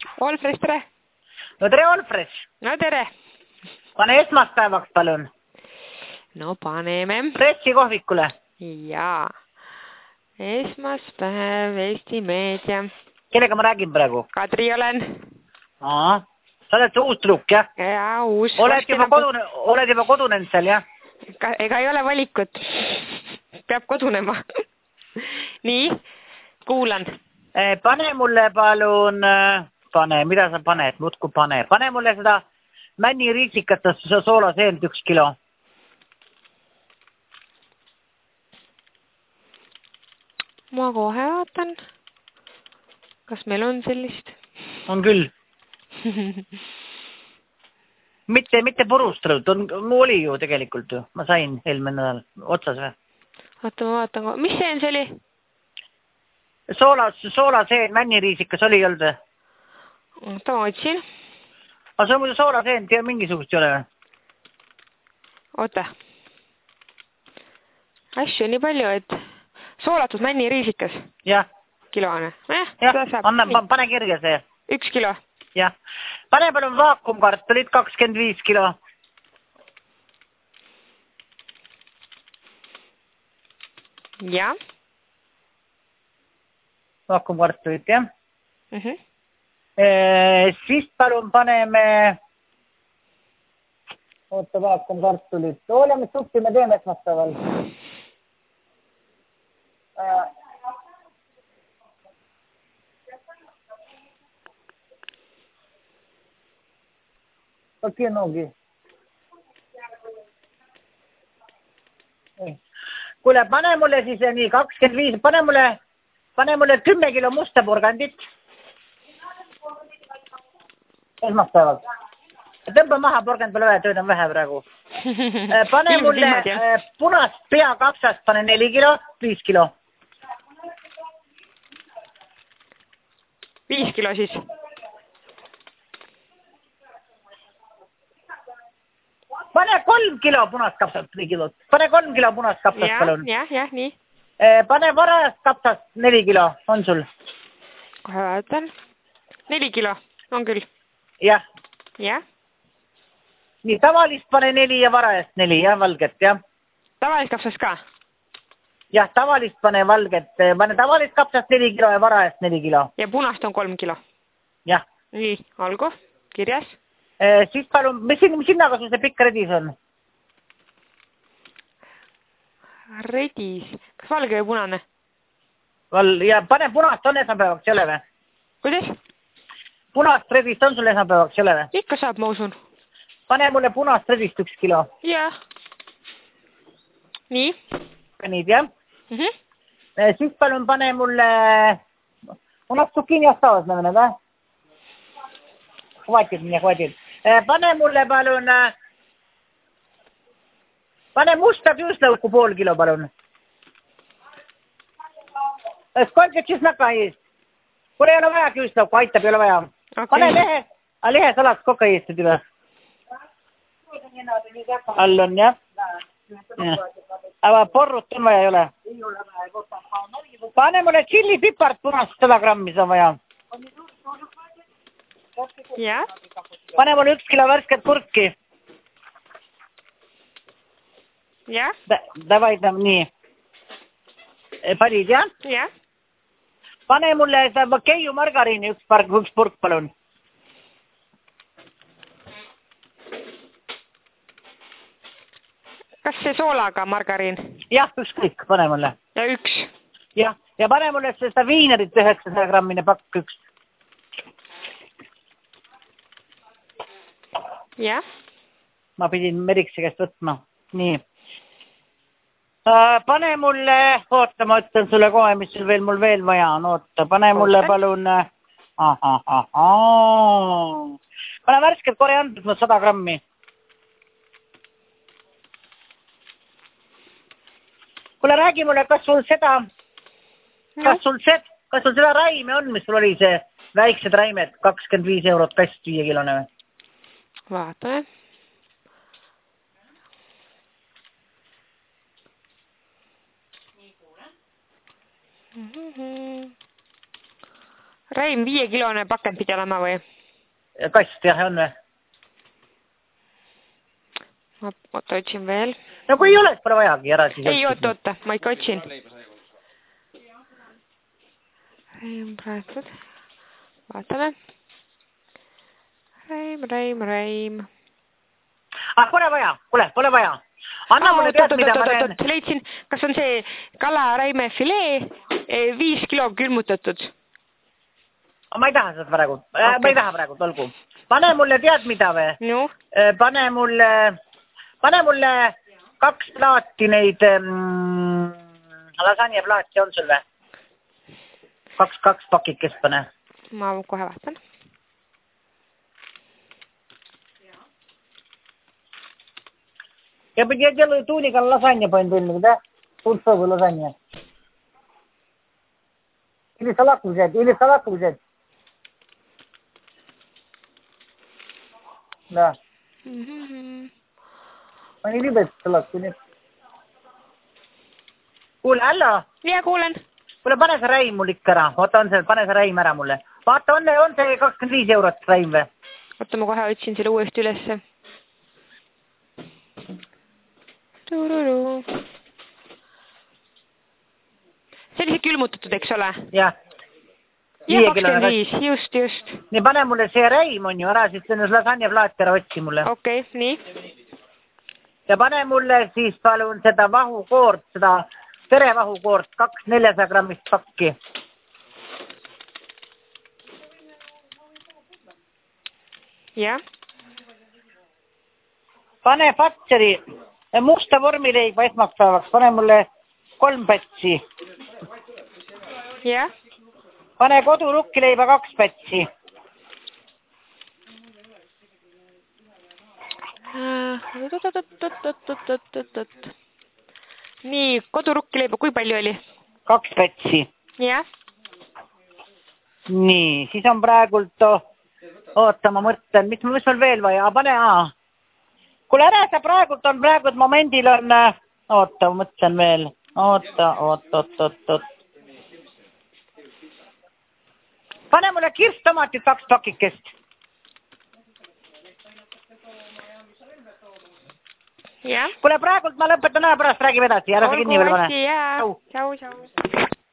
Olfres, tere! No tere, Olfres! No tere! Pane esmaspäevaks, palun. No paneme. Pressi kohvikule. Jaa. Esmaspäev, Eesti Meedia. Kellega ma räägin praegu? Kadri olen. Sa oled see uus trukk, jah? Jaa, uus. Oled juba kodunenud seal, jah? Ega ei ole valikut. Peab kodunema. Nii, kuulan. Pane mulle palun, mida sa paned, muudku pane. Pane mulle seda männiriisikatest soolaseent 1 kilo. Ma kohe vaatan. Kas meil on sellist? On küll. Mitte purustanud, oli ju tegelikult ju. Ma sain eelmine nädal otsas või? Oota, ma vaatan. Mis seen see oli? Soolaseen, männiriisikas oli ei olnud või? Oota, ma otsin. Aga see on muidu soolaseent ja mingisugust ei ole või? Oota. Asju nii palju, et soolatud männiriisikas. Jah. Kiloane. Jah, pane kirja see. 1 kilo. Jah. Pane palun vaakumkartulid 25 kilo. Jah. Vaakumkartulid, jah. Siis palun paneme... Oota, vaakumkartulid. Ole, mis suppi me teeme esmaspäeval. Какие ноги? Kuule, pane mulle siis nii 25, pane mulle 10 kilo musta porgandit. Esmaspäeval. Tõmba maha, porgand pole vähe, tööd on vähe praegu. Pane mulle punast peakapsast, pane 4 kilo, 5 kilo. 5 kilo siis. Pane 3 kilo punast kapsast, 3 kilot. Pane 3 kilo punast kapsast, palun. Jah, nii. Pane varajast kapsast 4 kilo, on sul? Kohe vaatan. 4 kilo, on küll. Jah. Jah. Nii, tavalist pane 4 ja varajast 4, jah, valget, jah. Tavalist kapsast ka? Jah, tavalist pane valget. Pane tavalist kapsast 4 kilo ja varajast 4 kilo. Ja punast on 3 kilo? Jah. Nii, olgu, kirjas. Siis palun, mis hinnaga sul see pikk redis on? Redis? Kas valge või punane? Ja pane punast on esmapäevaks, ei ole või? Kuidas? Punast redist on sul esmapäevaks, ei ole või? Ikka saab, ma usun. Pane mulle punast redist 1 kilo. Jah. Nii? Nii, jah? Siis palun pane mulle... У нас цукини осталось, наверное, да? Хватит мне, хватит. Pane mulle palun... Pane musta küüslauku 0,5 kilo, palun. Сколько чеснока есть? Kuule ei ole vaja küüslauku, aitab, ei ole vaja. Pane lehesalat, сколько есть у тебя? All on, jah? Aga porrut on vaja, ei ole? Pane mulle tšillipipart punast 100 grammi, see on vaja. Jah. Pane mulle 1 kilo värsket kurki. Jah. Davai, nii. Panid, jah? Jah. Pane mulle seda keiu margariini 1 purk, palun. Kas see soolaga margariin? Jah, ükskõik, pane mulle. Ja 1? Jah, ja pane mulle seda viinerit 900 grammine pakk 1. Jah. Ma pidin Merikse käest võtma. Nii. Pane mulle, oota, ma ütlen sulle kohe, mis mul veel vaja on. Oota, pane mulle palun... Pane värsket koriandrit 100 grammi. Kuule, räägi mulle, kas sul seda raime on, mis sul oli see väiksed raimed, 25 eurot kast 5 kilone või? Vaatame. Reim 5-kilone pakend pidi olema või? Kast, jah, on või? Ma otsin veel. No kui ei ole, pole vajagi ära siis. Ei, oota, ma ikka otsin. Reim praegud. Vaatame. Reim. Pole vaja, pole vaja. Anna mulle tead, mida ma teen. Leidsin, kas on see kalaräime filee 5 kilo külmutatud? Ma ei taha seda praegu. Okay. Ma ei taha praegu, olgu. Pane mulle tead mida või? No. Pane mulle 2 plaati neid lasanje plaati on sul või? 2 pakikest pane. Ma kohe vaatan. Я делаю туник лазанья по-интельному, да? Пунцовую лазанья. Или салату взять. Да. Ma ei libe salatu, nii. Kuule, Allo? Ja, kuulen. Kuule, pane see räim mul ikka ära. Oota, pane see räim ära mulle. Vaata, on see 25 eurot räim või? Oota, ma kohe otsin selle uuesti ülesse. Sellised külmutatud, eks ole? Jah. Ja 25, just. Nii, pane mulle see räim on ju ära, siis lasanje plaati ära otsi mulle. Okei, nii. Ja pane mulle siis palun seda vahukoort, seda terevahukoort, 2 400 grammist pakki. Ja. Pane Fatseri musta vormileiba esmaspäevaks, pane mulle 3 pätsi. Ja. Pane kodurukkileiba 2 pätsi. Nii, kodurukkileiba kui palju oli? 2 pätsi. Jah. Nii, siis on praegult, oota, ma mõtlen, mis meil veel vaja, pane Kuule ära, sa praegult momendil on, oota, ma mõtlen veel, oota. Pane mulle kirstomatit 2 pakikest. Jah. Kuule praegult ma lõpetan pärast räägime edasi, ära sa kinni veel pane. Olgu hästi, jaa. Tšau.